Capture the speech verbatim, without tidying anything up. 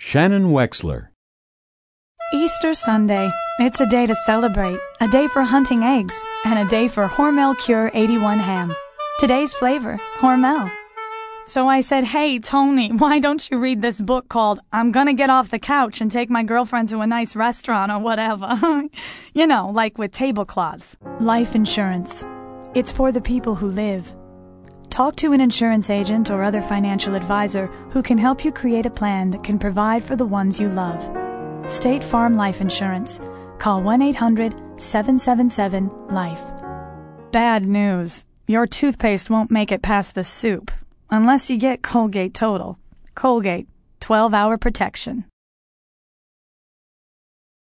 Shannon Wexler. Easter Sunday. It's a day to celebrate, a day for hunting eggs, and a day for Hormel Cure eighty-one ham. Today's flavor, Hormel. So I said, hey, Tony, why don't you read this book called I'm Gonna Get Off the Couch and Take My Girlfriend to a Nice Restaurant or whatever? You know, like with tablecloths. Life insurance. It's for the people who live. Talk to an insurance agent or other financial advisor who can help you create a plan that can provide for the ones you love. State Farm Life Insurance. Call one eight hundred seven seven seven LIFE. Bad news. Your toothpaste won't make it past the soup. Unless you get Colgate Total. Colgate, twelve hour protection.